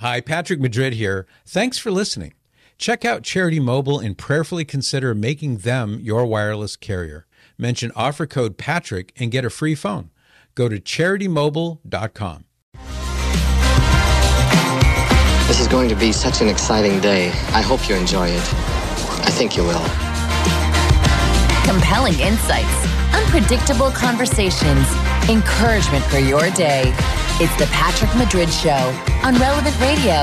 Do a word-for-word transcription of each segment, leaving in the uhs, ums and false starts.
Hi, Patrick Madrid here. Thanks for listening. Check out Charity Mobile and prayerfully consider making them your wireless carrier. Mention offer code Patrick and get a free phone. Go to charity mobile dot com. This is going to be such an exciting day. I hope you enjoy it. I think you will. Compelling insights, unpredictable conversations, encouragement for your day. It's the Patrick Madrid Show on Relevant Radio.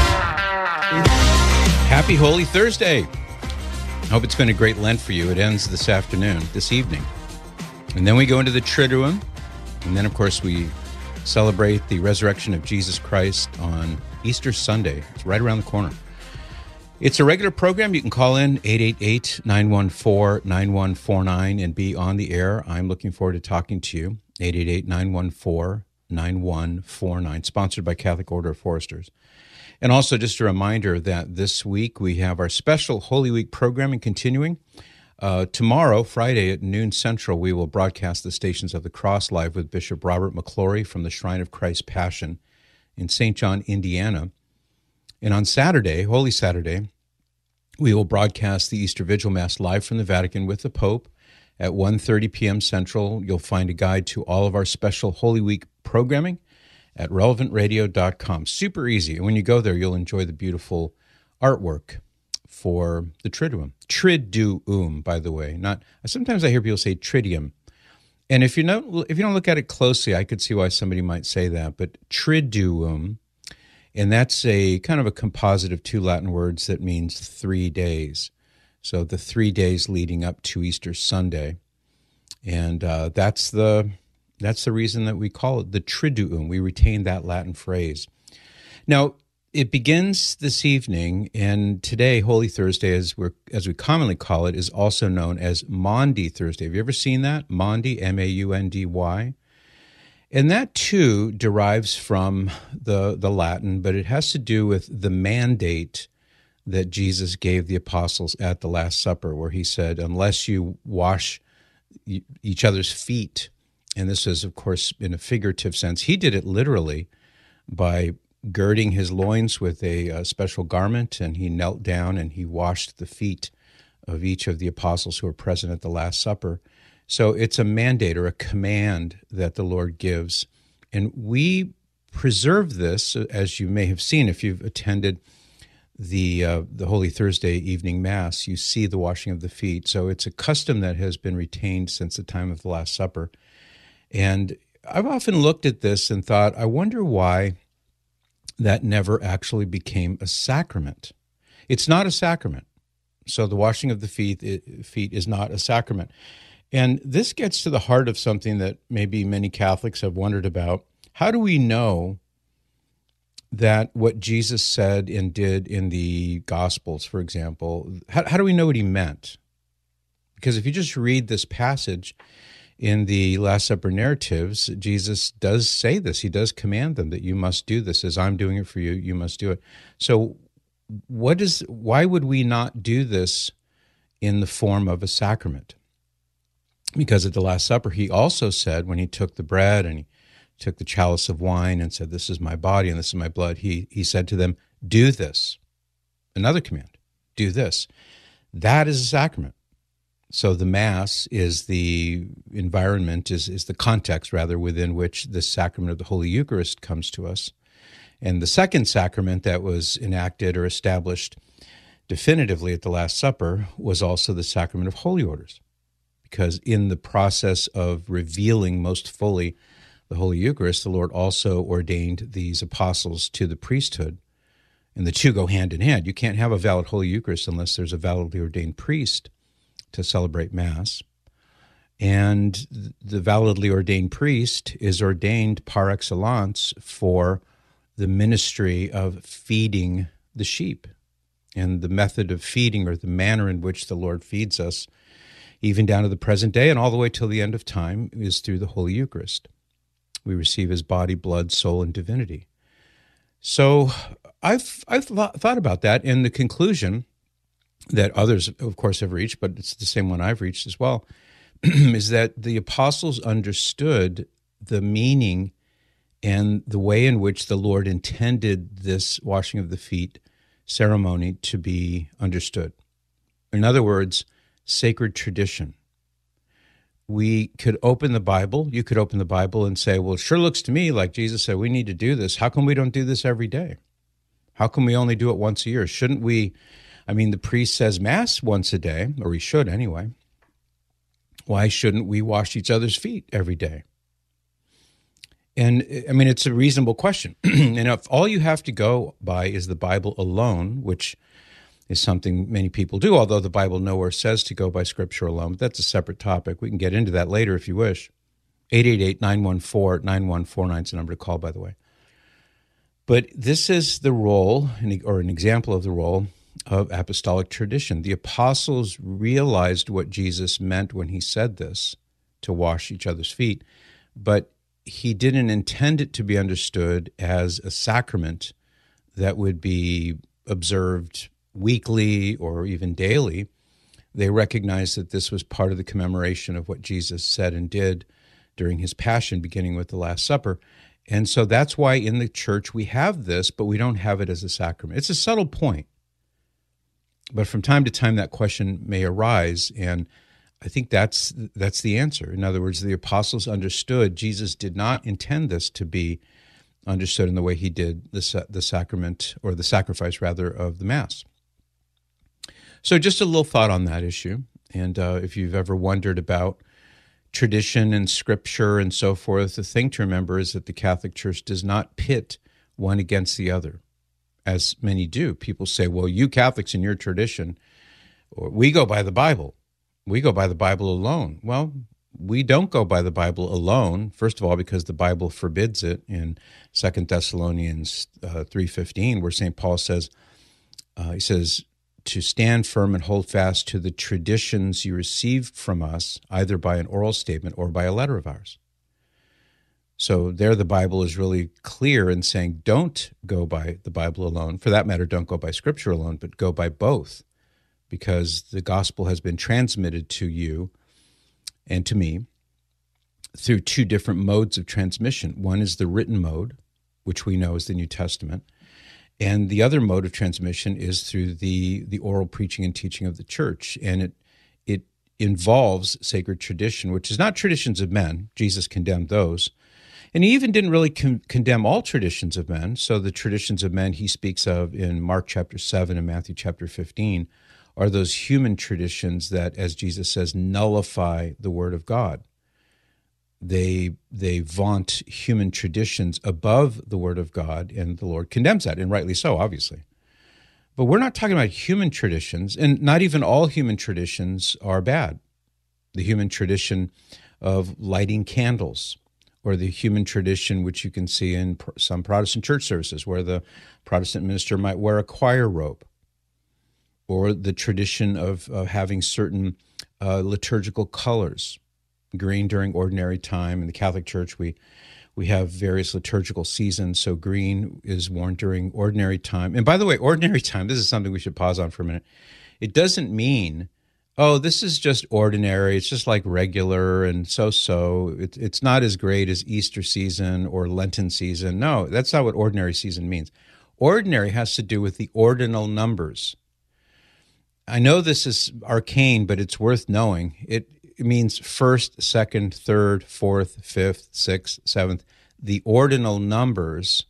Happy Holy Thursday. I hope it's been a great Lent for you. It ends this afternoon, this evening. And then we go into the Triduum. And then, of course, we celebrate the resurrection of Jesus Christ on Easter Sunday. It's right around the corner. It's a regular program. You can call in eight eight eight, nine one four, nine one four nine and be on the air. I'm looking forward to talking to you. eight eight eight, nine one four, nine one four nine, sponsored by Catholic Order of Foresters. And also just a reminder that this week we have our special Holy Week programming continuing. Uh, tomorrow, Friday at noon Central, we will broadcast the Stations of the Cross live with Bishop Robert McClory from the Shrine of Christ Passion in Saint John, Indiana. And on Saturday, Holy Saturday, we will broadcast the Easter Vigil Mass live from the Vatican with the Pope at one thirty p.m. Central. You'll find a guide to all of our special Holy Week programming at relevant radio dot com. Super easy. And when you go there, you'll enjoy the beautiful artwork for the Triduum. Triduum, by the way. Not sometimes I hear people say Tridium. And if you don't if you don't look at it closely, I could see why somebody might say that. But Triduum, and that's a kind of a composite of two Latin words that means three days. So the three days leading up to Easter Sunday. And uh, that's the that's the reason that we call it the Triduum. We retain that Latin phrase. Now, it begins this evening, and today, Holy Thursday, as we as we commonly call it, is also known as Maundy Thursday. Have you ever seen that? Maundy, M A U N D Y. And that, too, derives from the, the Latin, but it has to do with the mandate that Jesus gave the apostles at the Last Supper, where he said, unless you wash each other's feet, and this is, of course, in a figurative sense. He did it literally by girding his loins with a, a special garment, and he knelt down and he washed the feet of each of the apostles who were present at the Last Supper. So it's a mandate or a command that the Lord gives. And we preserve this, as you may have seen if you've attended the uh, the Holy Thursday evening Mass, you see the washing of the feet. So it's a custom that has been retained since the time of the Last Supper. And I've often looked at this and thought, I wonder why that never actually became a sacrament. It's not a sacrament. So the washing of the feet, it, feet is not a sacrament. And this gets to the heart of something that maybe many Catholics have wondered about. How do we know that what Jesus said and did in the Gospels, for example, how, how do we know what he meant? Because if you just read this passage in the Last Supper narratives, Jesus does say this. He does command them that you must do this. As I'm doing it for you, you must do it. So what is? Why would we not do this in the form of a sacrament? Because at the Last Supper, he also said, when he took the bread and he took the chalice of wine and said, this is my body and this is my blood, he he said to them, do this. Another command, do this. That is a sacrament. So the Mass is the environment, is, is the context, rather, within which the sacrament of the Holy Eucharist comes to us. And the second sacrament that was enacted or established definitively at the Last Supper was also the sacrament of Holy Orders. Because in the process of revealing most fully the Holy Eucharist, the Lord also ordained these apostles to the priesthood. And the two go hand in hand. You can't have a valid Holy Eucharist unless there's a validly ordained priest to celebrate Mass. And the validly ordained priest is ordained par excellence for the ministry of feeding the sheep. And the method of feeding, or the manner in which the Lord feeds us, even down to the present day and all the way till the end of time, is through the Holy Eucharist. We receive his body, blood, soul, and divinity. So I've I've thought about that, and the conclusion that others, of course, have reached, but it's the same one I've reached as well, is that the apostles understood the meaning and the way in which the Lord intended this washing of the feet ceremony to be understood. In other words, sacred tradition. We could open the Bible, you could open the Bible and say, well, it sure looks to me like Jesus said we need to do this. How come we don't do this every day? How come we only do it once a year? Shouldn't we, I mean, the priest says Mass once a day, or he should anyway. Why shouldn't we wash each other's feet every day? And I mean, it's a reasonable question. And if all you have to go by is the Bible alone, which is something many people do, although the Bible nowhere says to go by Scripture alone, but that's a separate topic. We can get into that later if you wish. eight eight eight, nine one four, nine one four nine is the number to call, by the way. But this is the role, or an example of the role, of apostolic tradition. The apostles realized what Jesus meant when he said this, to wash each other's feet, but he didn't intend it to be understood as a sacrament that would be observed weekly or even daily. They recognized that this was part of the commemoration of what Jesus said and did during his passion, beginning with the Last Supper. And so that's why in the church we have this, but we don't have it as a sacrament. It's a subtle point. But from time to time that question may arise, and I think that's that's the answer. In other words, the apostles understood Jesus did not intend this to be understood in the way he did the, the sacrament, or the sacrifice, rather, of the Mass. So just a little thought on that issue. And uh, if you've ever wondered about tradition and Scripture and so forth, the thing to remember is that the Catholic Church does not pit one against the other, as many do. People say, well, you Catholics in your tradition, or we go by the Bible. We go by the Bible alone. Well, we don't go by the Bible alone, first of all, because the Bible forbids it in Second Thessalonians uh, three fifteen, where Saint Paul says, uh, he says, to stand firm and hold fast to the traditions you received from us, either by an oral statement or by a letter of ours. So there the Bible is really clear in saying, don't go by the Bible alone. For that matter, don't go by Scripture alone, but go by both, because the gospel has been transmitted to you and to me through two different modes of transmission. One is the written mode, which we know is the New Testament, and the other mode of transmission is through the, the oral preaching and teaching of the church. And it it involves sacred tradition, which is not traditions of men. Jesus condemned those. And he even didn't really con- condemn all traditions of men. So the traditions of men he speaks of in Mark chapter seven and Matthew chapter fifteen are those human traditions that, as Jesus says, nullify the word of God. They they vaunt human traditions above the word of God, and the Lord condemns that, and rightly so, obviously. But we're not talking about human traditions, and not even all human traditions are bad. The human tradition of lighting candles, or the human tradition which you can see in some Protestant church services, where the Protestant minister might wear a choir robe, or the tradition of, of having certain uh, liturgical colors, green during ordinary time. In the Catholic Church, we we have various liturgical seasons, so green is worn during ordinary time. And by the way, ordinary time, this is something we should pause on for a minute. It doesn't mean, oh, this is just ordinary, it's just like regular and so-so. It, it's not as great as Easter season or Lenten season. No, that's not what ordinary season means. Ordinary has to do with the ordinal numbers. I know this is arcane, but it's worth knowing. It It means first, second, third, fourth, fifth, sixth, seventh. The ordinal numbers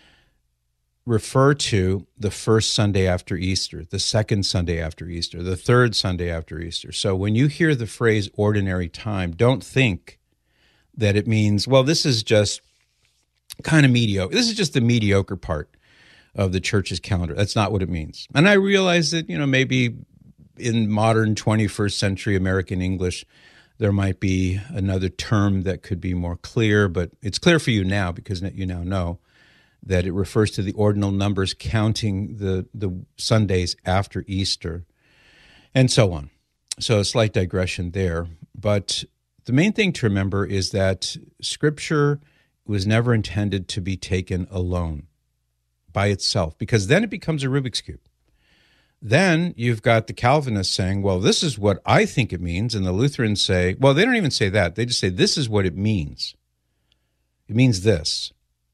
refer to the first Sunday after Easter, the second Sunday after Easter, the third Sunday after Easter. So when you hear the phrase ordinary time, don't think that it means, well, this is just kind of mediocre. This is just the mediocre part of the church's calendar. That's not what it means. And I realize that, you know, maybe in modern twenty-first century American English, there might be another term that could be more clear, but it's clear for you now because you now know that it refers to the ordinal numbers counting the, the Sundays after Easter and so on. So a slight digression there. But the main thing to remember is that Scripture was never intended to be taken alone by itself, because then it becomes a Rubik's Cube. Then you've got the Calvinists saying, well, this is what I think it means. And the Lutherans say, well, they don't even say that. They just say, this is what it means. It means this.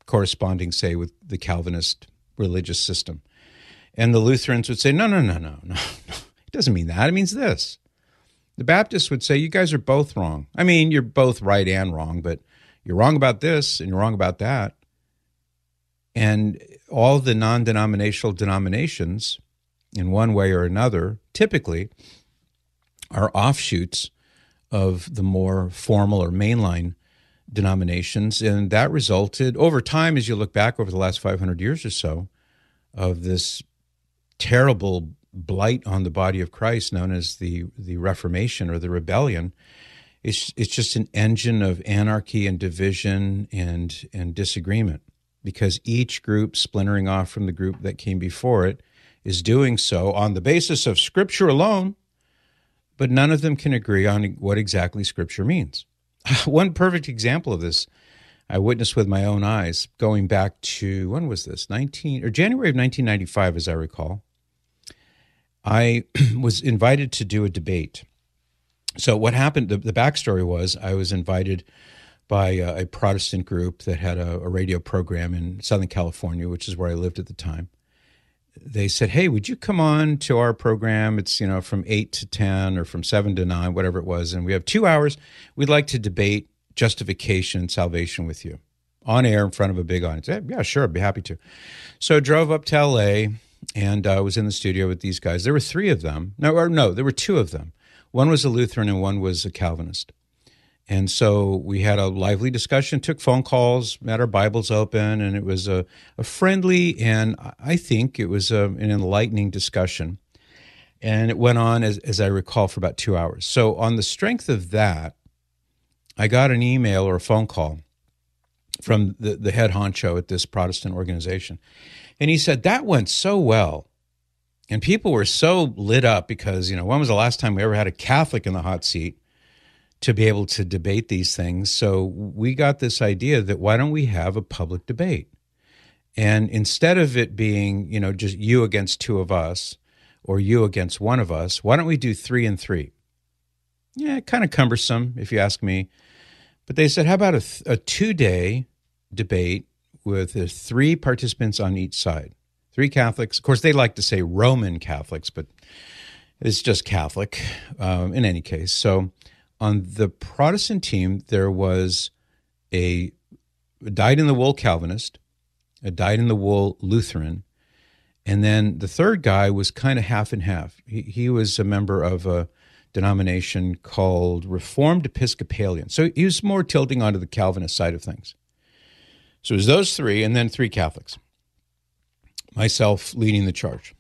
corresponding, say, with the Calvinist religious system. And the Lutherans would say, no, no, no, no, no, no. It doesn't mean that. It means this. The Baptists would say, you guys are both wrong. I mean, you're both right and wrong, but you're wrong about this and you're wrong about that. And all the non-denominational denominations, in one way or another, typically are offshoots of the more formal or mainline denominations. And that resulted, over time, as you look back over the last five hundred years or so, of this terrible blight on the body of Christ known as the, the Reformation or the Rebellion. It's, it's just an engine of anarchy and division and, and disagreement, because each group splintering off from the group that came before it is doing so on the basis of Scripture alone, but none of them can agree on what exactly Scripture means. One perfect example of this I witnessed with my own eyes going back to, when was this? nineteen or January of nineteen ninety-five, as I recall. I was invited to do a debate. So what happened, the, the backstory was I was invited by a, a Protestant group that had a, a radio program in Southern California, which is where I lived at the time. They said, hey, would you come on to our program? It's, you know, from eight to ten or from seven to nine, whatever it was. And we have two hours. We'd like to debate justification and salvation with you on air in front of a big audience. Yeah, yeah, sure, I'd be happy to. So I drove up to L A and I uh, was in the studio with these guys. There were three of them. No, or no, there were two of them. One was a Lutheran and one was a Calvinist. And so we had a lively discussion, took phone calls, had our Bibles open, and it was a, a friendly and I think it was a, an enlightening discussion. And it went on, as, as I recall, for about two hours. So on the strength of that, I got an email or a phone call from the, the head honcho at this Protestant organization. And he said, that went so well. And people were so lit up because, you know, when was the last time we ever had a Catholic in the hot seat to be able to debate these things? So we got this idea that why don't we have a public debate? And instead of it being, you know, just you against two of us or you against one of us, why don't we do three and three? Yeah, kind of cumbersome, if you ask me. But they said, how about a, th- a two-day debate with uh, three participants on each side? Three Catholics. Of course, they like to say Roman Catholics, but it's just Catholic um, in any case. So on the Protestant team, there was a dyed-in-the-wool Calvinist, a dyed-in-the-wool Lutheran, and then the third guy was kind of half and half. He, he was a member of a denomination called Reformed Episcopalian. So he was more tilting onto the Calvinist side of things. So it was those three, and then three Catholics. Myself leading the charge.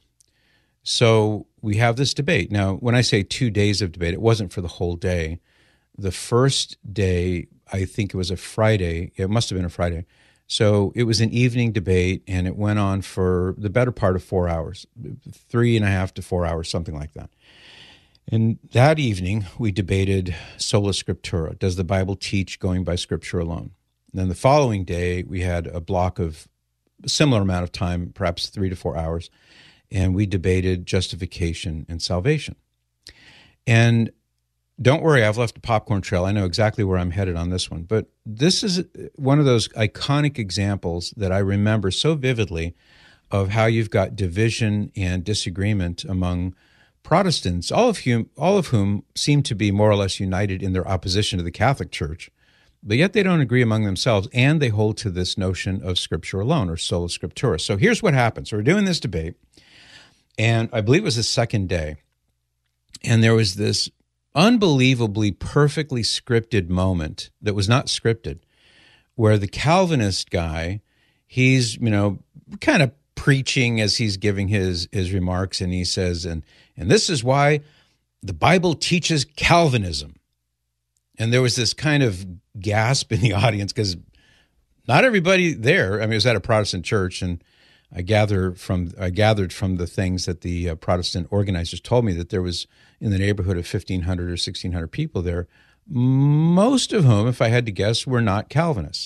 So we have this debate. Now, when I say two days of debate, it wasn't for the whole day. The first day, I think it was a Friday. It must have been a Friday. So it was an evening debate, and it went on for the better part of four hours, three and a half to four hours, something like that. And that evening, we debated sola scriptura. Does the Bible teach going by Scripture alone? And then the following day, we had a block of a similar amount of time, perhaps three to four hours, and we debated justification and salvation. And don't worry, I've left a popcorn trail. I know exactly where I'm headed on this one. But this is one of those iconic examples that I remember so vividly of how you've got division and disagreement among Protestants, all of whom, all of whom seem to be more or less united in their opposition to the Catholic Church, but yet they don't agree among themselves, and they hold to this notion of Scripture alone, or sola scriptura. So here's what happens. So we're doing this debate, and I believe it was the second day, and there was this unbelievably perfectly scripted moment that was not scripted, where the Calvinist guy, he's, you know, kind of preaching as he's giving his his remarks, and he says, and and this is why the Bible teaches Calvinism. And there was this kind of gasp in the audience because not everybody there, I mean, it was at a Protestant church, and I gather from I gathered from the things that the uh, Protestant organizers told me that there was in the neighborhood of fifteen hundred or sixteen hundred people there, most of whom, if I had to guess, were not Calvinists.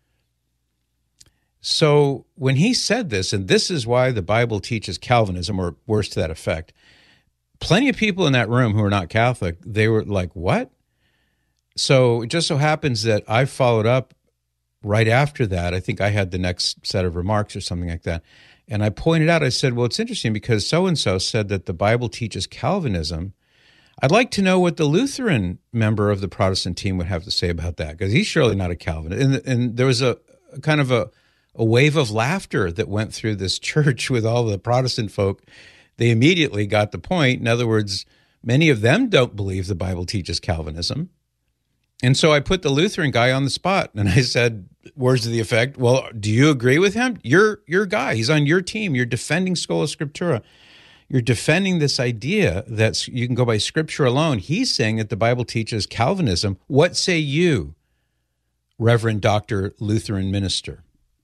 So when he said this, and this is why the Bible teaches Calvinism, or worse to that effect, plenty of people in that room who are not Catholic, they were like, what? So it just so happens that I followed up right after that, I think I had the next set of remarks or something like that. And I pointed out, I said, well, it's interesting because so-and-so said that the Bible teaches Calvinism. I'd like to know what the Lutheran member of the Protestant team would have to say about that, because he's surely not a Calvinist. And, and there was a, a kind of a, a wave of laughter that went through this church with all the Protestant folk. They immediately got the point. In other words, many of them don't believe the Bible teaches Calvinism. And so I put the Lutheran guy on the spot, and I said, words to the effect, well, do you agree with him? You're your guy. He's on your team. You're defending Sola Scriptura. You're defending this idea that you can go by Scripture alone. He's saying that the Bible teaches Calvinism. What say you, Reverend Doctor Lutheran minister?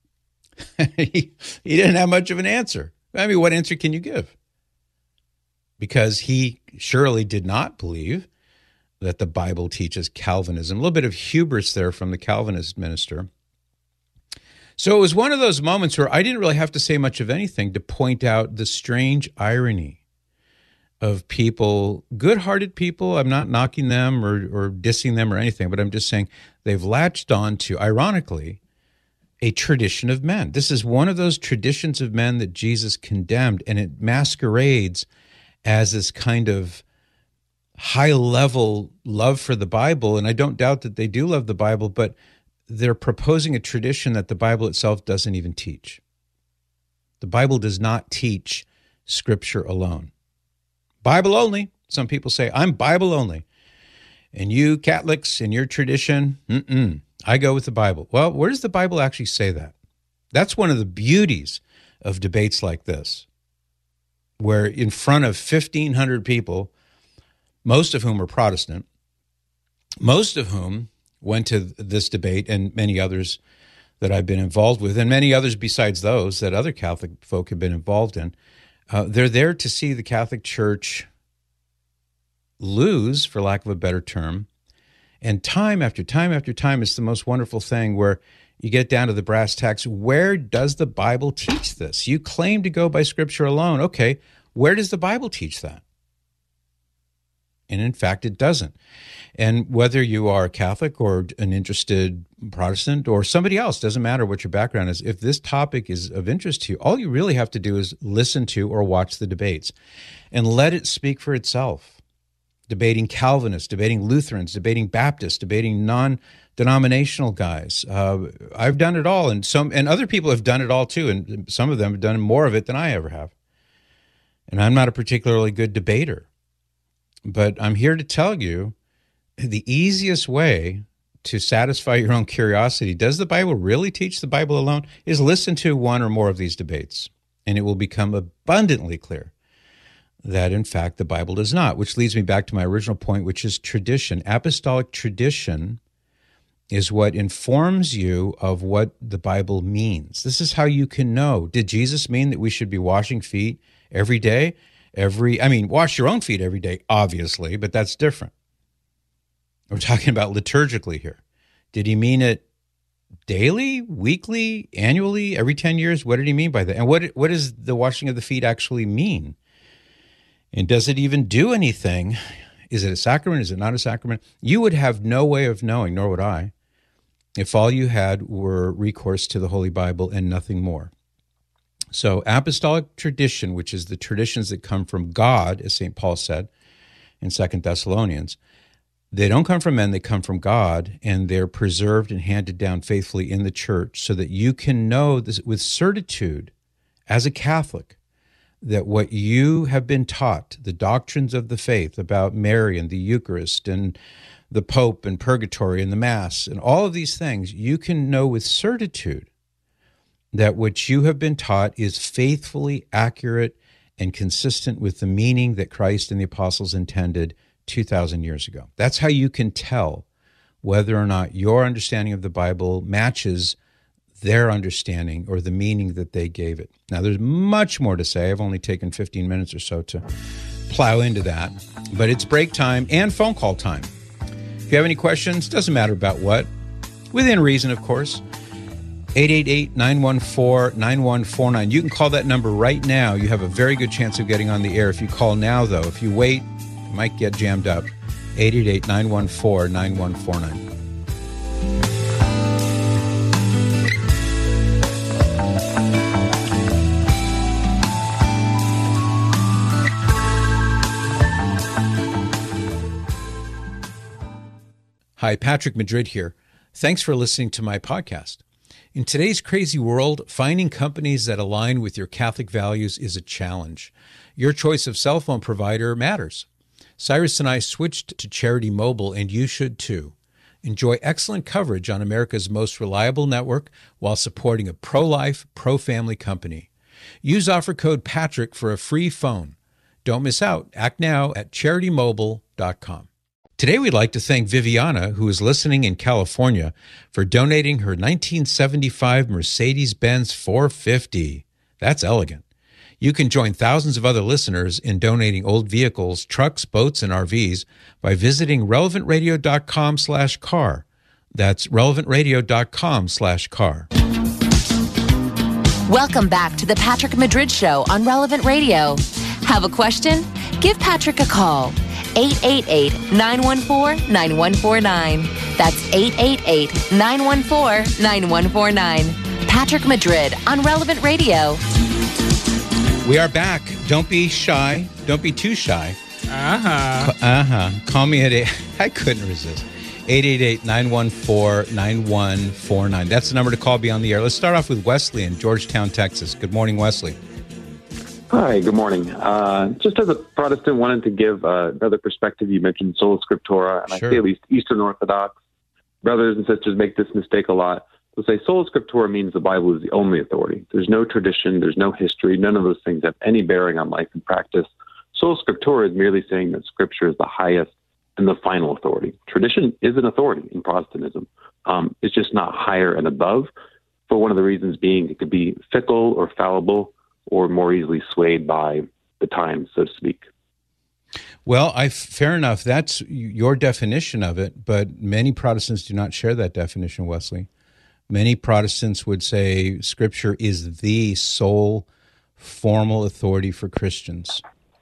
he, he didn't have much of an answer. I mean, what answer can you give? Because he surely did not believe that the Bible teaches Calvinism. A little bit of hubris there from the Calvinist minister. So it was one of those moments where I didn't really have to say much of anything to point out the strange irony of people, good-hearted people. I'm not knocking them or, or dissing them or anything, but I'm just saying they've latched on to, ironically, a tradition of men. This is one of those traditions of men that Jesus condemned, and it masquerades as this kind of high-level love for the Bible, and I don't doubt that they do love the Bible, but they're proposing a tradition that the Bible itself doesn't even teach. The Bible does not teach Scripture alone. Bible only. Some people say, I'm Bible only. And you Catholics in your tradition, mm-mm, I go with the Bible. Well, where does the Bible actually say that? That's one of the beauties of debates like this, where in front of fifteen hundred people, most of whom are Protestant, most of whom went to this debate, and many others that I've been involved with, and many others besides those that other Catholic folk have been involved in. Uh, they're there to see the Catholic Church lose, for lack of a better term, and time after time after time, it's the most wonderful thing where you get down to the brass tacks. Where does the Bible teach this? You claim to go by Scripture alone. Okay, where does the Bible teach that? And in fact, it doesn't. And whether you are a Catholic or an interested Protestant or somebody else, doesn't matter what your background is, if this topic is of interest to you, all you really have to do is listen to or watch the debates and let it speak for itself. Debating Calvinists, debating Lutherans, debating Baptists, debating non-denominational guys. Uh, I've done it all, and some and other people have done it all too, and some of them have done more of it than I ever have. And I'm not a particularly good debater. But I'm here to tell you the easiest way to satisfy your own curiosity, does the Bible really teach the Bible alone, is listen to one or more of these debates, and it will become abundantly clear that, in fact, the Bible does not, which leads me back to my original point, which is tradition. Apostolic tradition is what informs you of what the Bible means. This is how you can know. Did Jesus mean that we should be washing feet every day? Every, I mean, wash your own feet every day, obviously, but that's different. We're talking about liturgically here. Did he mean it daily, weekly, annually, every ten years? What did he mean by that? And what what does the washing of the feet actually mean? And does it even do anything? Is it a sacrament? Is it not a sacrament? You would have no way of knowing, nor would I, if all you had were recourse to the Holy Bible and nothing more. So apostolic tradition, which is the traditions that come from God, as Saint Paul said in Second Thessalonians, they don't come from men, they come from God, and they're preserved and handed down faithfully in the church so that you can know this with certitude as a Catholic that what you have been taught, the doctrines of the faith about Mary and the Eucharist and the Pope and purgatory and the Mass and all of these things, you can know with certitude that what you have been taught is faithfully accurate and consistent with the meaning that Christ and the apostles intended two thousand years ago. That's how you can tell whether or not your understanding of the Bible matches their understanding or the meaning that they gave it. Now, there's much more to say. I've only taken fifteen minutes or so to plow into that, but it's break time and phone call time. If you have any questions, doesn't matter about what, within reason, of course, eight eight eight, nine one four, nine one four nine. You can call that number right now. You have a very good chance of getting on the air. If you call now, though, if you wait, you might get jammed up. eight eight eight, nine one four, nine one four nine. Hi, Patrick Madrid here. Thanks for listening to my podcast. In today's crazy world, finding companies that align with your Catholic values is a challenge. Your choice of cell phone provider matters. Cyrus and I switched to Charity Mobile, and you should too. Enjoy excellent coverage on America's most reliable network while supporting a pro-life, pro-family company. Use offer code Patrick for a free phone. Don't miss out. Act now at charity mobile dot com. Today, we'd like to thank Viviana, who is listening in California, for donating her nineteen seventy-five Mercedes-Benz four fifty. That's elegant. You can join thousands of other listeners in donating old vehicles, trucks, boats, and R Vs by visiting relevant radio dot com slash car. That's relevant radio dot com slash car. Welcome back to the Patrick Madrid Show on Relevant Radio. Have a question? Give Patrick a call. eight eight eight, nine one four, nine one four nine. That's eight eight eight, nine one four, nine one four nine. Patrick Madrid on Relevant Radio. We are back. Don't be shy. Don't be too shy. Uh-huh. Uh-huh. Call me at eight. I couldn't resist. eight eight eight, nine one four, nine one four nine. That's the number to call beyond the air. Let's start off with Wesley in Georgetown, Texas. Good morning, Wesley. Hi, good morning. Uh, just as a Protestant, wanted to give uh, another perspective. You mentioned sola scriptura, and Sure. I say at least Eastern Orthodox brothers and sisters make this mistake a lot. They'll say sola scriptura means the Bible is the only authority. There's no tradition, there's no history, none of those things have any bearing on life and practice. Sola scriptura is merely saying that Scripture is the highest and the final authority. Tradition is an authority in Protestantism. Um, it's just not higher and above, for one of the reasons being it could be fickle or fallible, or more easily swayed by the times, so to speak. Well, I fair enough. That's your definition of it, but many Protestants do not share that definition, Wesley. Many Protestants would say Scripture is the sole formal authority for Christians.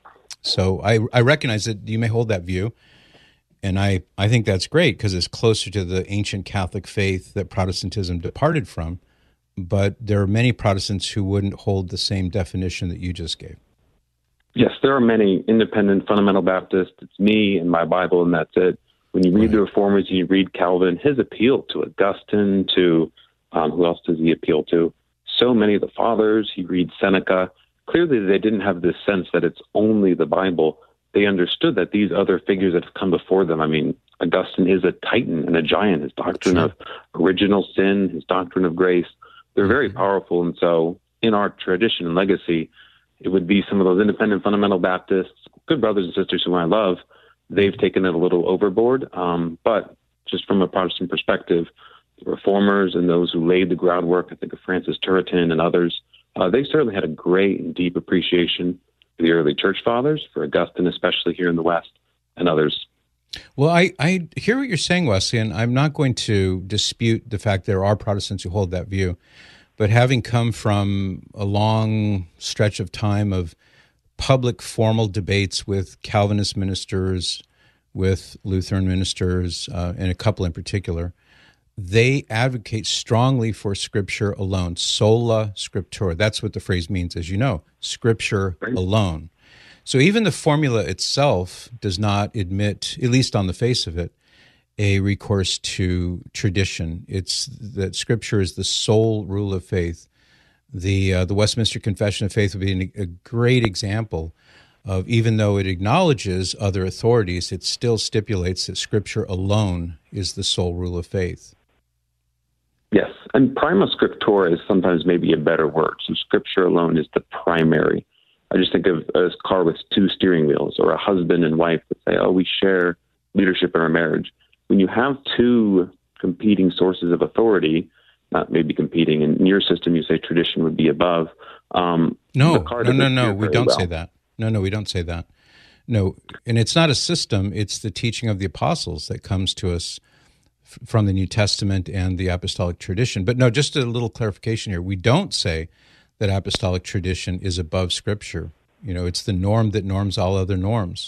So I, I recognize that you may hold that view, and I, I think that's great because it's closer to the ancient Catholic faith that Protestantism departed from. But there are many Protestants who wouldn't hold the same definition that you just gave. Yes, there are many independent fundamental Baptists. It's me and my Bible, and that's it. When you read Right. the Reformers, you read Calvin, his appeal to Augustine, to um, who else does he appeal to? So many of the fathers. He reads Seneca. Clearly, they didn't have this sense that it's only the Bible. They understood that these other figures that have come before them, I mean, Augustine is a titan and a giant. His doctrine Sure. of original sin, his doctrine of grace, they're very powerful. And so in our tradition and legacy, it would be some of those independent fundamental Baptists, good brothers and sisters who I love. They've taken it a little overboard. Um, but just from a Protestant perspective, the Reformers and those who laid the groundwork, I think of Francis Turretin and others, uh, they certainly had a great and deep appreciation for the early church fathers, for Augustine, especially here in the West, and others. Well, I, I hear what you're saying, Wesley, and I'm not going to dispute the fact there are Protestants who hold that view. But having come from a long stretch of time of public formal debates with Calvinist ministers, with Lutheran ministers, uh, and a couple in particular, they advocate strongly for Scripture alone, sola scriptura. That's what the phrase means, as you know, Scripture alone. So even the formula itself does not admit, at least on the face of it, a recourse to tradition. It's that Scripture is the sole rule of faith. The uh, the Westminster Confession of Faith would be an, a great example of, even though it acknowledges other authorities, it still stipulates that Scripture alone is the sole rule of faith. Yes, and prima scriptura is sometimes maybe a better word. So Scripture alone is the primary. I just think of a car with two steering wheels, or a husband and wife that say, oh, we share leadership in our marriage. When you have two competing sources of authority, not maybe competing, in your system you say tradition would be above. Um, no, the car no, no, doesn't no, steer we very don't well. say that. No, no, we don't say that. No, and it's not a system, it's the teaching of the apostles that comes to us f- from the New Testament and the apostolic tradition. But no, just a little clarification here. We don't say that apostolic tradition is above Scripture. You know, it's the norm that norms all other norms.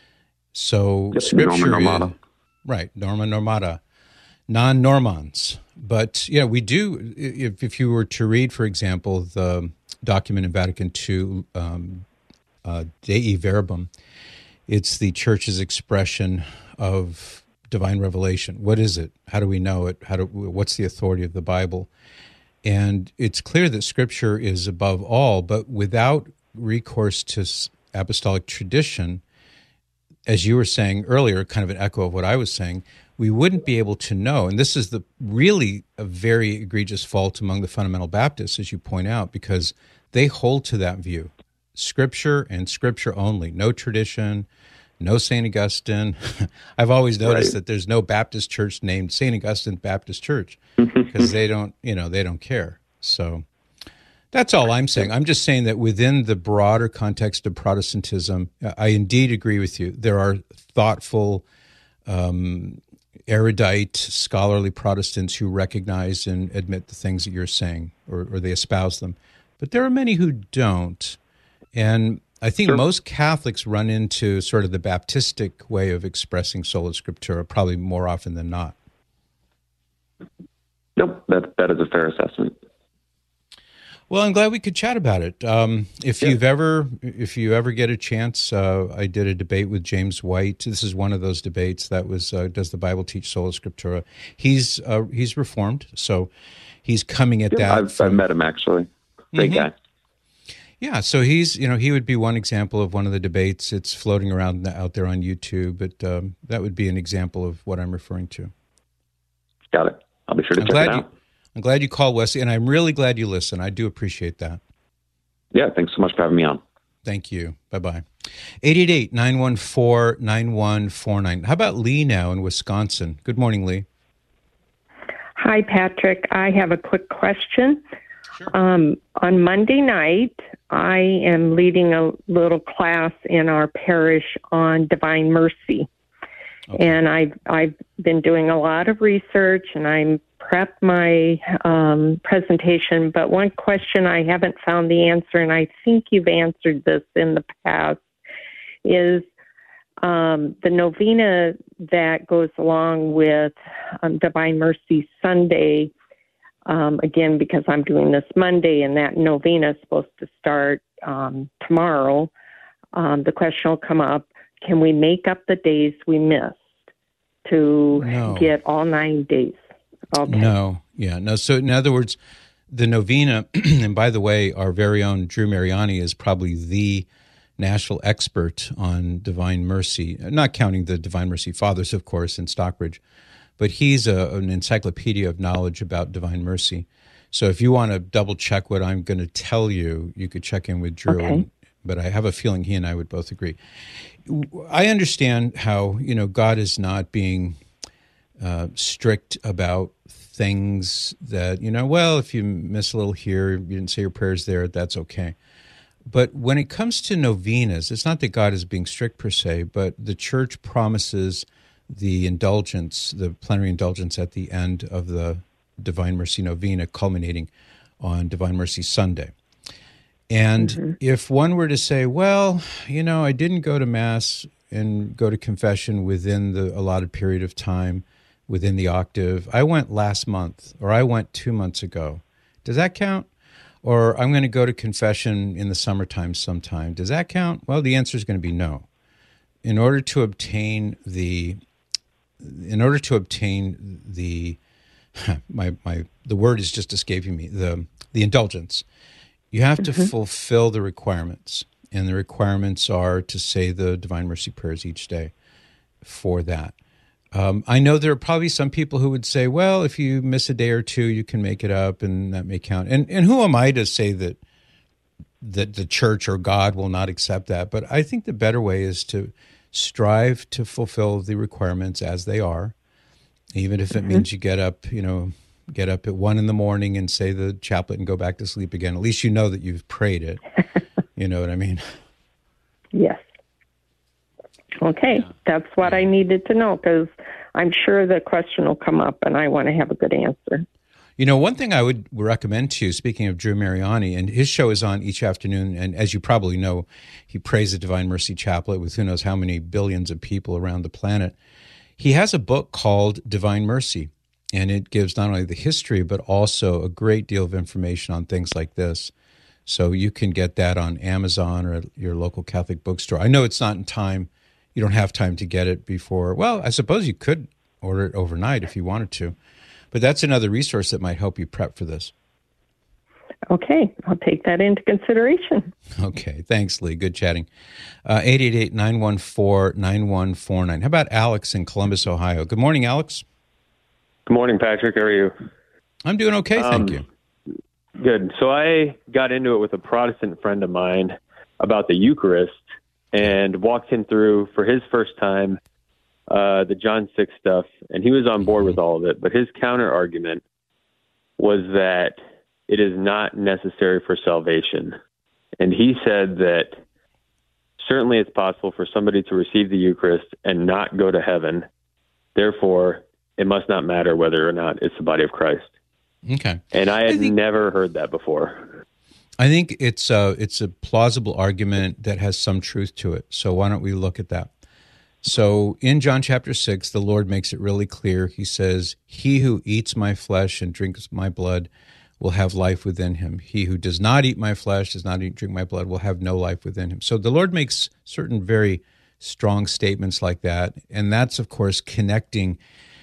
So Yep, Scripture norma is, normata. right, norma normata, non-normans. But yeah, we do, if, if you were to read, for example, the document in Vatican Two, um, uh, Dei Verbum, it's the Church's expression of divine revelation. What is it? How do we know it? How do what's the authority of the Bible? And it's clear that Scripture is above all, but without recourse to apostolic tradition, as you were saying earlier, kind of an echo of what I was saying, we wouldn't be able to know. And this is the really a very egregious fault among the fundamental Baptists, as you point out, because they hold to that view. Scripture and Scripture only, no tradition, no Saint Augustine. I've always noticed right. that there's no Baptist church named Saint Augustine Baptist Church because they don't, you know, they don't care. So that's all I'm saying. I'm just saying that within the broader context of Protestantism, I indeed agree with you. There are thoughtful, um, erudite, scholarly Protestants who recognize and admit the things that you're saying, or, or they espouse them. But there are many who don't. And I think sure. most Catholics run into sort of the Baptistic way of expressing sola scriptura, probably more often than not. Nope, that that is a fair assessment. Well, I'm glad we could chat about it. Um, if yeah. you've ever, if you ever get a chance, uh, I did a debate with James White. This is one of those debates that was, uh, does the Bible teach sola scriptura? He's uh, he's Reformed, so he's coming at yeah, that. I've, from, I've met him actually. Great mm-hmm. guy. Yeah, so he's, you know, he would be one example of one of the debates. It's floating around out there on YouTube, but um, that would be an example of what I'm referring to. Got it. I'll be sure to I'm check glad it out. You, I'm glad you called, Wesley, and I'm really glad you listen. I do appreciate that. Yeah, thanks so much for having me on. Thank you. Bye-bye. eight eight eight, nine one four, nine one four nine. How about Lee now in Wisconsin? Good morning, Lee. Hi, Patrick. I have a quick question. Sure. Um, on Monday night, I am leading a little class in our parish on Divine Mercy. Okay. And I've, I've been doing a lot of research, and I'm prepped my um, presentation, but one question I haven't found the answer, and I think you've answered this in the past, is um, the novena that goes along with um, Divine Mercy Sunday. Um, again, because I'm doing this Monday and that novena is supposed to start um, tomorrow, um, the question will come up, can we make up the days we missed to no. get all nine days? Okay. No, yeah, no. So in other words, the novena, and by the way, our very own Drew Mariani is probably the national expert on Divine Mercy, not counting the Divine Mercy Fathers, of course, in Stockbridge. But he's a, an encyclopedia of knowledge about Divine Mercy. So if you want to double check what I'm going to tell you, you could check in with Drew. Okay. And, but I have a feeling he and I would both agree. I understand how, you know, God is not being uh, strict about things that, you know, well, if you miss a little here, you didn't say your prayers there, that's okay. But when it comes to novenas, it's not that God is being strict per se, but the church promises the indulgence, the plenary indulgence at the end of the Divine Mercy Novena, culminating on Divine Mercy Sunday. And mm-hmm. if one were to say, well, you know, I didn't go to Mass and go to confession within the allotted period of time, within the octave, I went last month, or I went two months ago, does that count? Or I'm going to go to confession in the summertime sometime, does that count? Well, the answer is going to be no. In order to obtain the In order to obtain the, my my the word is just escaping me, the the indulgence, you have to mm-hmm. fulfill the requirements, and the requirements are to say the Divine Mercy prayers each day. For that, um, I know there are probably some people who would say, "Well, if you miss a day or two, you can make it up, and that may count." And and who am I to say that that the church or God will not accept that? But I think the better way is to strive to fulfill the requirements as they are, even if it mm-hmm. means you get up, you know, get up at one in the morning and say the chaplet and go back to sleep again. At least you know that you've prayed it. You know what I mean? Yes. Okay, yeah. That's what I needed to know, because I'm sure the question will come up and I want to have a good answer. You know, one thing I would recommend to you, speaking of Drew Mariani, and his show is on each afternoon, and as you probably know, he prays the Divine Mercy Chaplet with who knows how many billions of people around the planet. He has a book called Divine Mercy, and it gives not only the history, but also a great deal of information on things like this. So you can get that on Amazon or at your local Catholic bookstore. I know it's not in time. You don't have time to get it before. Well, I suppose you could order it overnight if you wanted to. But that's another resource that might help you prep for this. Okay, I'll take that into consideration. Okay, thanks, Lee. Good chatting. Uh, eight eight eight, nine one four, nine one four nine. How about Alex in Columbus, Ohio? Good morning, Alex. Good morning, Patrick. How are you? I'm doing okay, thank um, you. Good. So I got into it with a Protestant friend of mine about the Eucharist and walked him through, for his first time, uh, the John six stuff, and he was on board with all of it. But his counter argument was that it is not necessary for salvation. And he said that certainly it's possible for somebody to receive the Eucharist and not go to heaven. Therefore, it must not matter whether or not it's the body of Christ. Okay. And I had I think, never heard that before. I think it's a, it's a plausible argument that has some truth to it. So why don't we look at that? So in John chapter six, the Lord makes it really clear. He says, "He who eats my flesh and drinks my blood will have life within him. He who does not eat my flesh, does not eat, drink my blood, will have no life within him." So the Lord makes certain very strong statements like that. And that's, of course, connecting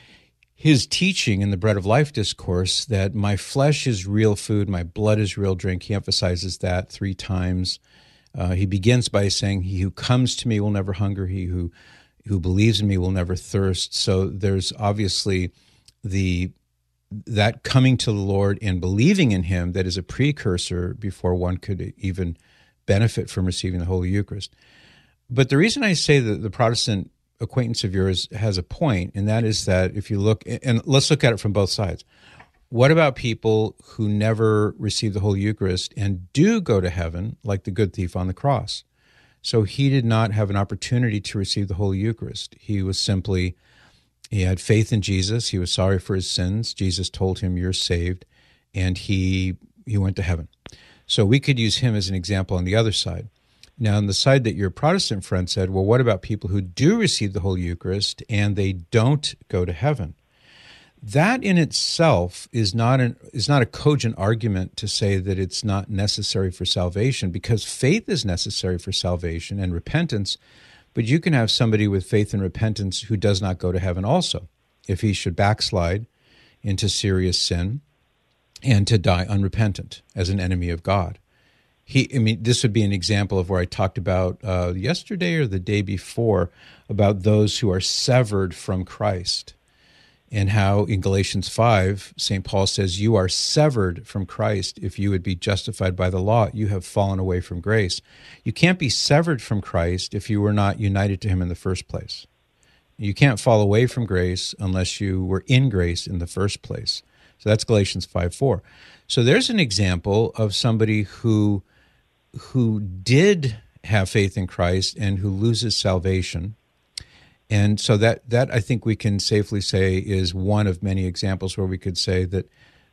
his teaching in the Bread of Life discourse that my flesh is real food, my blood is real drink. He emphasizes that three times. Uh, he begins by saying, "He who comes to me will never hunger. He who, who believes in me will never thirst." So there's obviously the that coming to the Lord and believing in him that is a precursor before one could even benefit from receiving the Holy Eucharist. But the reason I say that the Protestant acquaintance of yours has a point, and that is that if you look, and let's look at it from both sides. What about people who never receive the Holy Eucharist and do go to heaven, like the good thief on the cross? So he did not have an opportunity to receive the Holy Eucharist. He was simply He had faith in Jesus. He was sorry for his sins. Jesus told him, "You're saved," and he he went to heaven. So we could use him as an example on the other side. Now, on the side that your Protestant friend said, well, what about people who do receive the Holy Eucharist and they don't go to heaven? That in itself is not an is not a cogent argument to say that it's not necessary for salvation, because faith is necessary for salvation and repentance. But you can have somebody with faith and repentance who does not go to heaven also, if he should backslide into serious sin and to die unrepentant as an enemy of God. He, I mean, this would be an example of where I talked about uh, yesterday or the day before about those who are severed from Christ, and how in Galatians five, Saint Paul says, "You are severed from Christ. If you would be justified by the law, you have fallen away from grace." You can't be severed from Christ if you were not united to him in the first place. You can't fall away from grace unless you were in grace in the first place. So that's Galatians five four. So there's an example of somebody who who did have faith in Christ and who loses salvation. And so that, that I think we can safely say is one of many examples where we could say that,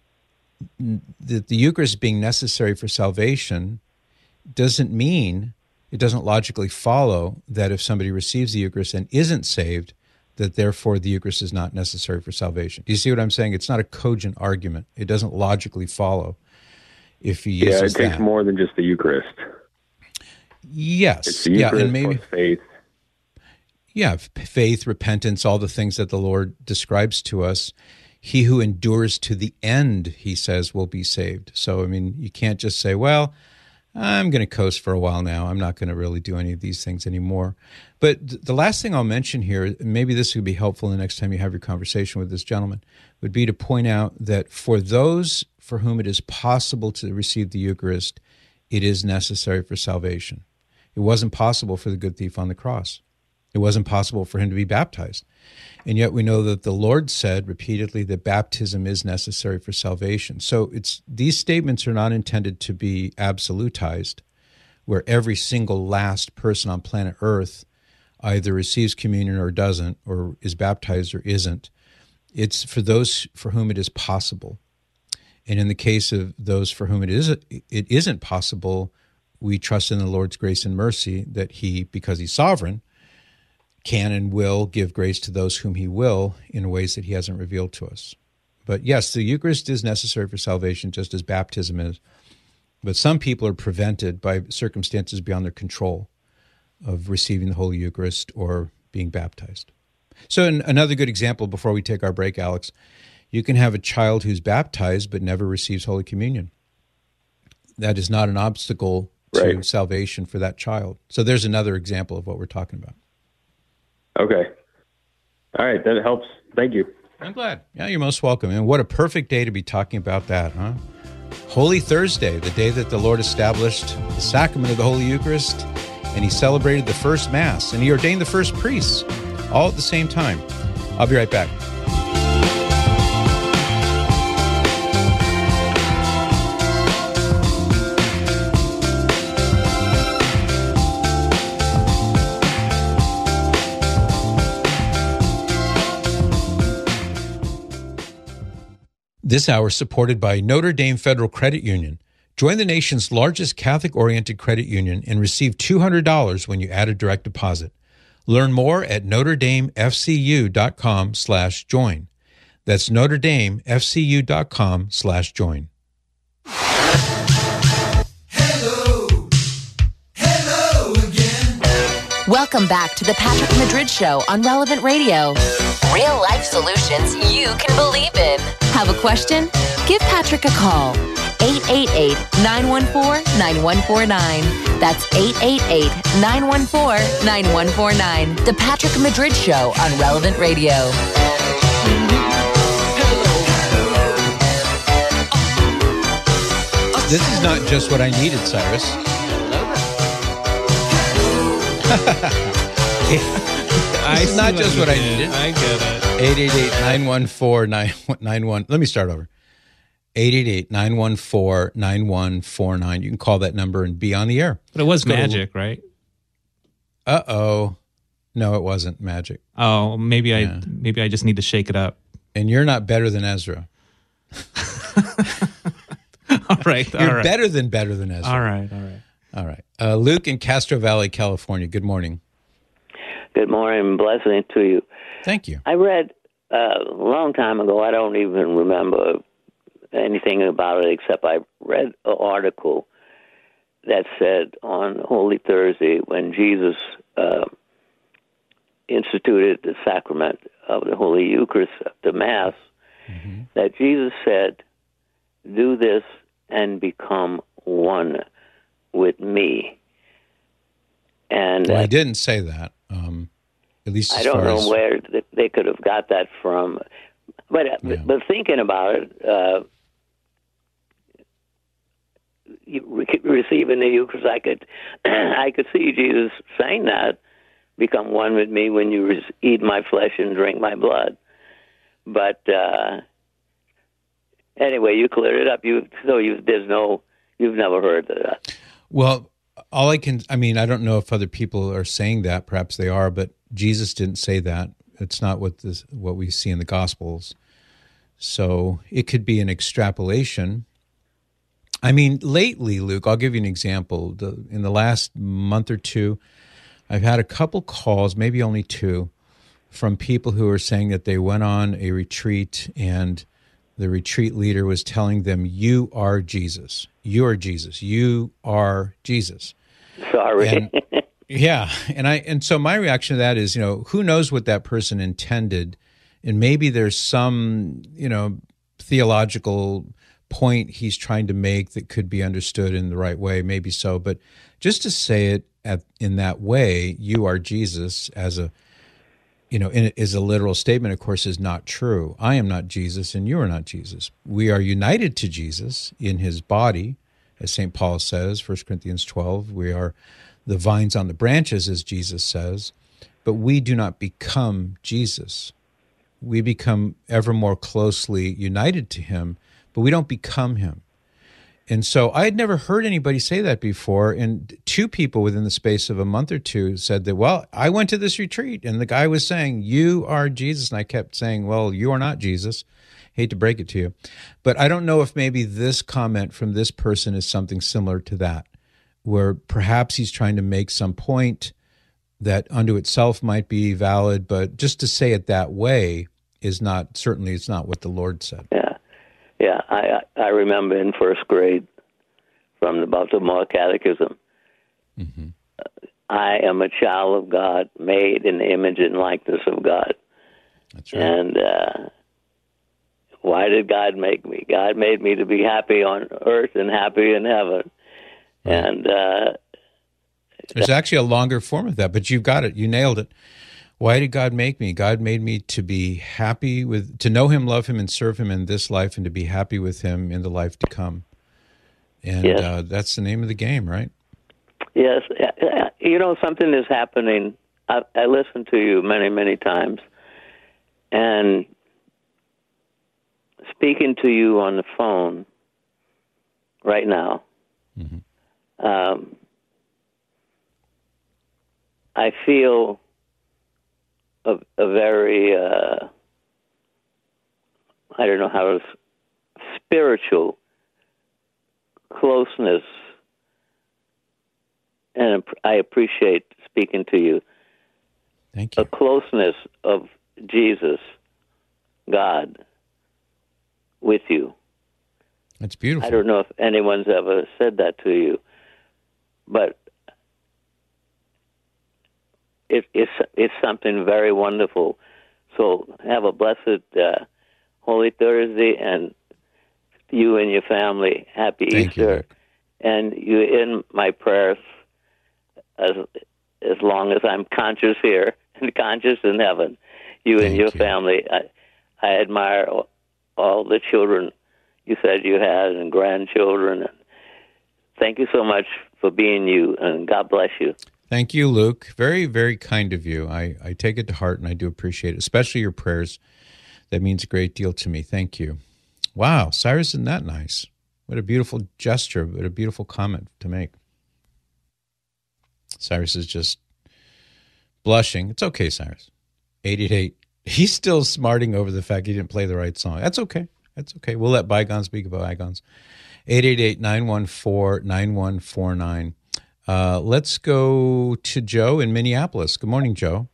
that the Eucharist being necessary for salvation doesn't mean, it doesn't logically follow that if somebody receives the Eucharist and isn't saved, that therefore the Eucharist is not necessary for salvation. Do you see what I'm saying? It's not a cogent argument. It doesn't logically follow if he uses Yeah, it takes that. more than just the Eucharist. Yes. It's the Eucharist yeah, and maybe plus faith. Yeah, faith, repentance, all the things that the Lord describes to us. He who endures to the end, he says, will be saved. So, I mean, you can't just say, well, I'm going to coast for a while now. I'm not going to really do any of these things anymore. But the last thing I'll mention here, maybe this would be helpful the next time you have your conversation with this gentleman, would be to point out that for those for whom it is possible to receive the Eucharist, it is necessary for salvation. It wasn't possible for the good thief on the cross. It wasn't possible for him to be baptized. And yet we know that the Lord said repeatedly that baptism is necessary for salvation. So it's these statements are not intended to be absolutized, where every single last person on planet Earth either receives communion or doesn't, or is baptized or isn't. It's for those for whom it is possible. And in the case of those for whom it is it isn't possible, we trust in the Lord's grace and mercy that he, because he's sovereign, can and will give grace to those whom he will in ways that he hasn't revealed to us. But yes, the Eucharist is necessary for salvation, just as baptism is. But some people are prevented by circumstances beyond their control of receiving the Holy Eucharist or being baptized. So an, another good example before we take our break, Alex, you can have a child who's baptized but never receives Holy Communion. That is not an obstacle to right. salvation for that child. So there's another example of what we're talking about. Okay. All right, that helps. Thank you. I'm glad. Yeah, you're most welcome. And what a perfect day to be talking about that, huh? Holy Thursday, the day that the Lord established the sacrament of the Holy Eucharist, and he celebrated the first Mass, and he ordained the first priests, all at the same time. I'll be right back. This hour is supported by Notre Dame Federal Credit Union. Join the nation's largest Catholic-oriented credit union and receive two hundred dollars when you add a direct deposit. Learn more at notredamefcu.com slash join. That's notredamefcu.com slash join. Hello. Hello again. Welcome back to the Patrick Madrid Show on Relevant Radio. Real life solutions you can believe in. Have a question? Give Patrick a call. eight eight eight, nine one four, nine one four nine. That's eight eight eight, nine one four, nine one four nine. The Patrick Madrid Show on Relevant Radio. This is not just what I needed, Cyrus. It's not just what I needed. I get it. eight eight eight, nine one four, nine one one. Let me start over. eight eight eight, nine one four, nine one four nine. You can call that number and be on the air. But it was magic, to... right? Uh-oh. No, it wasn't magic. Oh, maybe I yeah. maybe I just need to shake it up. And you're not better than Ezra. all right. You're all right. better than better than Ezra. All right, all right. All right. Uh, Luke in Castro Valley, California. Good morning. Good morning. Blessing to you. Thank you. I read uh, a long time ago, I don't even remember anything about it except I read an article that said on Holy Thursday when Jesus uh, instituted the sacrament of the Holy Eucharist, the Mass, mm-hmm. that Jesus said, do this and become one with me. And well, uh, he didn't say that. Um, at least as I don't far know as... where they could have got that from. But yeah. but thinking about it, uh, you, receiving the Eucharist, I could I could see Jesus saying that, become one with me when you eat my flesh and drink my blood. But uh, anyway, you cleared it up. You so you there's no you've never heard of that. Well, all I can I mean I don't know if other people are saying that. Perhaps they are, but Jesus didn't say that. It's not what this what we see in the Gospels. So it could be an extrapolation. I mean, lately, Luke, I'll give you an example. The, in the last month or two, I've had a couple calls, maybe only two, from people who are saying that they went on a retreat and the retreat leader was telling them, you are Jesus. You are Jesus. You are Jesus. Sorry. And, yeah. And I and so my reaction to that is, you know, who knows what that person intended? And maybe there's some, you know, theological point he's trying to make that could be understood in the right way, maybe so. But just to say it at, in that way, you are Jesus, as a, you know, in, is a literal statement, of course, is not true. I am not Jesus and you are not Jesus. We are united to Jesus in his body, as Saint Paul says, First Corinthians twelve. We are the vines on the branches, as Jesus says, but we do not become Jesus. We become ever more closely united to him, but we don't become him. And so I had never heard anybody say that before. And two people within the space of a month or two said that, well, I went to this retreat and the guy was saying, you are Jesus. And I kept saying, well, you are not Jesus. Hate to break it to you. But I don't know if maybe this comment from this person is something similar to that, where perhaps he's trying to make some point that unto itself might be valid, but just to say it that way is not, certainly it's not what the Lord said. Yeah. Yeah, I I remember in first grade from the Baltimore Catechism, mm-hmm. I am a child of God, made in the image and likeness of God. That's right. And uh, why did God make me? God made me to be happy on earth and happy in heaven. Right. And uh, there's actually a longer form of that, but you've got it. You nailed it. Why did God make me? God made me to be happy with, to know Him, love Him, and serve Him in this life, and to be happy with Him in the life to come. And yes. uh, that's the name of the game, right? Yes. You know, something is happening. I, I listened to you many, many times, and speaking to you on the phone right now, mm-hmm. um, I feel a, a very, uh, I don't know how to, spiritual closeness, and I appreciate speaking to you. Thank you. A closeness of Jesus, God, with you. That's beautiful. I don't know if anyone's ever said that to you, but it, it's it's something very wonderful. So have a blessed uh, Holy Thursday, and you and your family, happy Thank Easter. You, and you in my prayers as as long as I'm conscious here and conscious in heaven. You Thank and your you. family. I, I admire all, all the children you said you had and grandchildren. And thank you so much for being you, and God bless you. Thank you, Luke. Very, very kind of you. I, I take it to heart, and I do appreciate it, especially your prayers. That means a great deal to me. Thank you. Wow, Cyrus, isn't that nice? What a beautiful gesture, what a beautiful comment to make. Cyrus is just blushing. It's okay, Cyrus. eight eight eight. He's still smarting over the fact he didn't play the right song. That's okay. That's okay. We'll let bygones be bygones. eight eight eight, nine one four, nine one four nine. Uh, let's go to Joe in Minneapolis. Good morning, Joe.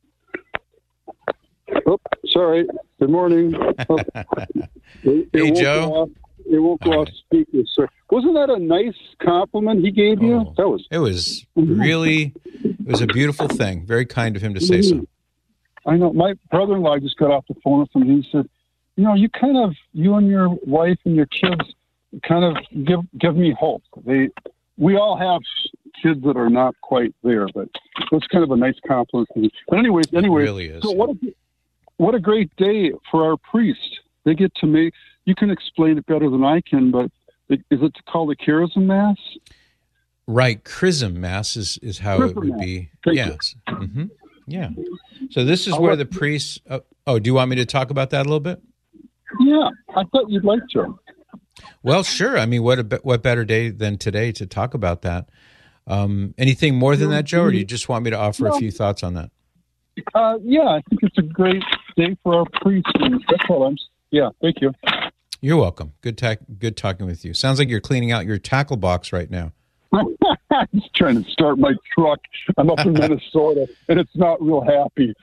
Oh, sorry. Good morning. Oh, it, hey, it Joe. Off, it won't go All off right. speaker, sir. Wasn't that a nice compliment he gave you? Oh, that was. It was really, it was a beautiful thing. Very kind of him to say so. I know. My brother-in-law just got off the phone with him, and he said, you know, you kind of, you and your wife and your kids kind of give give me hope. They, we all have kids that are not quite there, but it's kind of a nice compliment. But anyways, anyways, it really is. So what a, what a great day for our priest. They get to make, you can explain it better than I can, but is it called the Charism Mass? Right. Chrism Mass is, is how Chrism it would Mass. be. Thank yes. Mm-hmm. Yeah. So this is I'll where let- the priests, uh, oh, do you want me to talk about that a little bit? Yeah, I thought you'd like to. Well, sure. I mean, what a, be- what better day than today to talk about that? Um, anything more than that, Joe, or do you just want me to offer a few thoughts on that? Uh, yeah, I think it's a great day for our priest. And that's all I'm. Yeah, thank you. You're welcome. Good, ta- good talking with you. Sounds like you're cleaning out your tackle box right now. I'm just trying to start my truck. I'm up in Minnesota, and it's not real happy.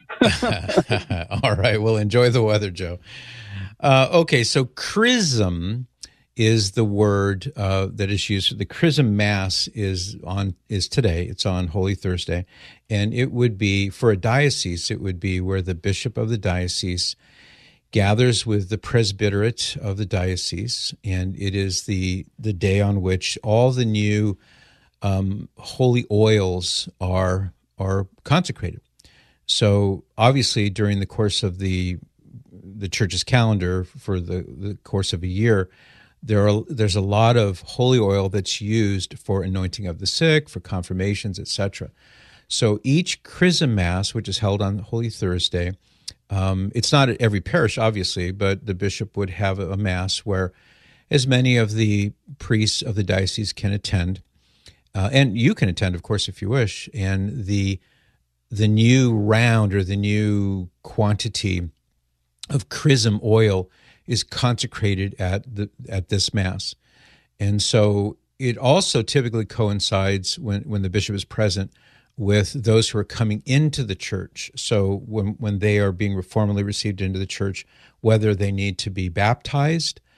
All right. Well, enjoy the weather, Joe. Uh, okay, so chrism is the word uh, that is used. The Chrism Mass is on is today. It's on Holy Thursday, and it would be for a diocese. It would be where the bishop of the diocese gathers with the presbyterate of the diocese, and it is the the day on which all the new um, holy oils are are consecrated. So obviously, during the course of the the church's calendar for the, the course of a year, there are there's a lot of holy oil that's used for anointing of the sick, for confirmations, et cetera. So each Chrism Mass, which is held on Holy Thursday, um, it's not at every parish, obviously, but the bishop would have a, a Mass where as many of the priests of the diocese can attend, uh, and you can attend, of course, if you wish. And the the new round or the new quantity of chrism oil is consecrated at the at this Mass. And so it also typically coincides when, when the bishop is present with those who are coming into the church. So when, when they are being formally received into the church, whether they need to be baptized,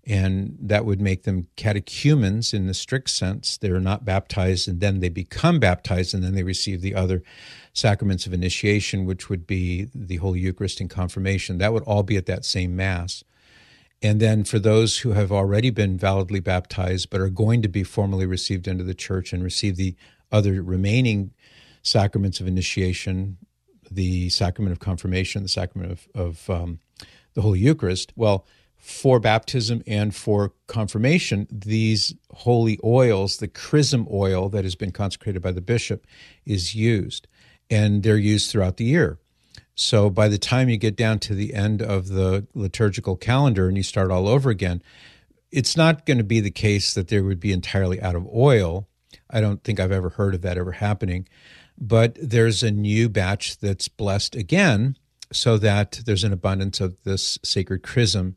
And that would make them catechumens in the strict sense. They're not baptized, and then they become baptized, and then they receive the other sacraments of initiation, which would be the Holy Eucharist and confirmation. That would all be at that same Mass. And then for those who have already been validly baptized but are going to be formally received into the church and receive the other remaining sacraments of initiation, the sacrament of confirmation, the sacrament of, of um, the Holy Eucharist, well, for baptism and for confirmation, these holy oils, the chrism oil that has been consecrated by the bishop, is used. And they're used throughout the year. So by the time you get down to the end of the liturgical calendar and you start all over again, it's not going to be the case that there would be entirely out of oil. I don't think I've ever heard of that ever happening. But there's a new batch that's blessed again so that there's an abundance of this sacred chrism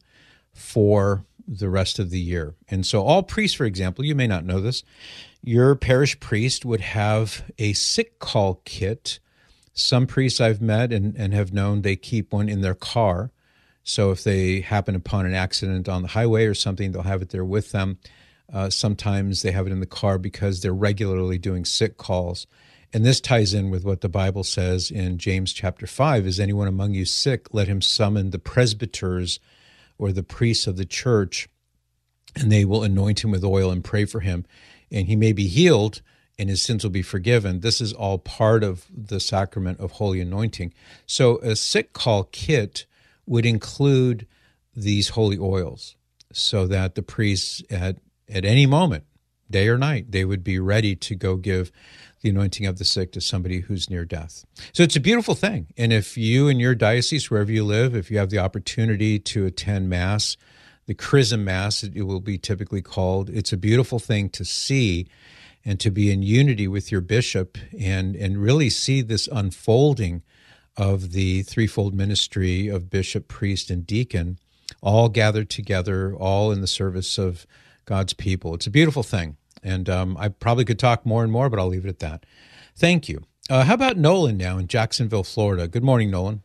for the rest of the year. And so all priests, for example, you may not know this, your parish priest would have a sick call kit. Some priests I've met and, and have known, they keep one in their car. So if they happen upon an accident on the highway or something, they'll have it there with them. Uh, sometimes they have it in the car because they're regularly doing sick calls. And this ties in with what the Bible says in James chapter five, is anyone among you sick, let him summon the presbyters or the priests of the church, and they will anoint him with oil and pray for him, and he may be healed, and his sins will be forgiven. This is all part of the sacrament of holy anointing. So a sick call kit would include these holy oils so that the priests at, at any moment, day or night, they would be ready to go give the anointing of the sick to somebody who's near death. So it's a beautiful thing. And if you in your diocese, wherever you live, if you have the opportunity to attend Mass, the Chrism Mass, it will be typically called, it's a beautiful thing to see and to be in unity with your bishop and, and really see this unfolding of the threefold ministry of bishop, priest, and deacon, all gathered together, all in the service of God's people. It's a beautiful thing. And um, I probably could talk more and more, but I'll leave it at that. Thank you. Uh, how about Nolan now in Jacksonville, Florida? Good morning, Nolan.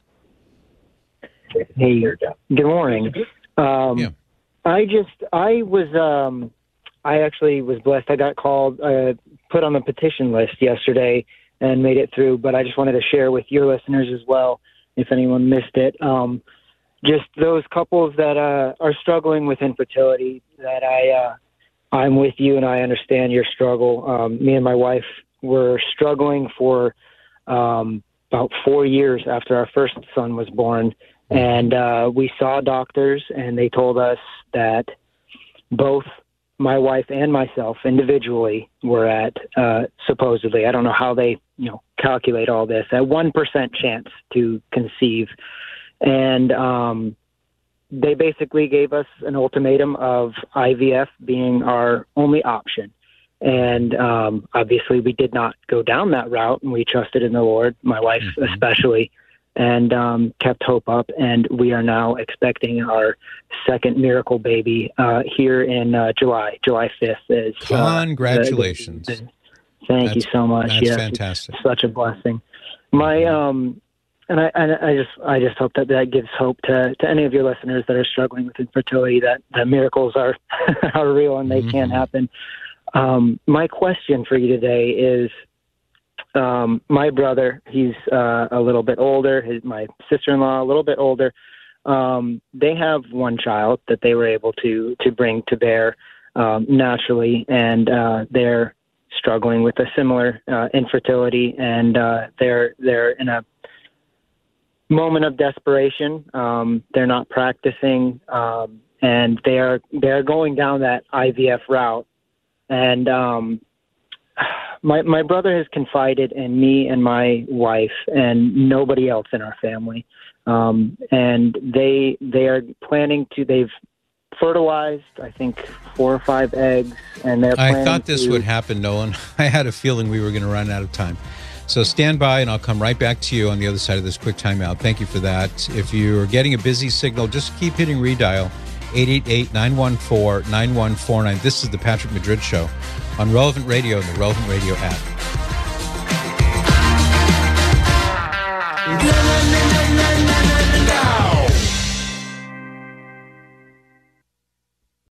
Hey, good morning. Um, yeah. I just, I was, um, I actually was blessed. I got called, uh, put on the petition list yesterday and made it through, but I just wanted to share with your listeners as well, if anyone missed it. Um, just those couples that uh, are struggling with infertility, that I, uh, I'm with you and I understand your struggle. Um, me and my wife were struggling for um, about four years after our first son was born. And uh, we saw doctors and they told us that both my wife and myself individually were at uh, supposedly, I don't know how they, you know, calculate all this, at one percent chance to conceive. And um, they basically gave us an ultimatum of I V F being our only option. And um, obviously we did not go down that route, and we trusted in the Lord, my wife mm-hmm. especially, and um, kept hope up. And we are now expecting our second miracle baby uh, here in uh, July, July fifth. Is, Congratulations. Uh, the, the, thank that's, you so much. That's yes, fantastic. Such a blessing. My, um, And I, and I just, I just hope that that gives hope to, to any of your listeners that are struggling with infertility, that, that miracles are, are real and they mm-hmm. can happen. Um, my question for you today is, um, my brother, he's uh, a little bit older, his, my sister-in-law, a little bit older. Um, they have one child that they were able to, to bring to bear um, naturally, and uh, they're struggling with a similar uh, infertility, and uh, they're, they're in a moment of desperation. Um, they're not practicing, um, and they are they're going down that I V F route. And um, my my brother has confided in me and my wife, and nobody else in our family. Um, and they they are planning to. They've fertilized, I think, four or five eggs, and they're. I thought this to, would happen, Nolan. I had a feeling we were going to run out of time. So stand by, and I'll come right back to you on the other side of this quick timeout. Thank you for that. If you're getting a busy signal, just keep hitting redial, eight eight eight, nine one four, nine one four nine. This is the Patrick Madrid Show on Relevant Radio and the Relevant Radio app.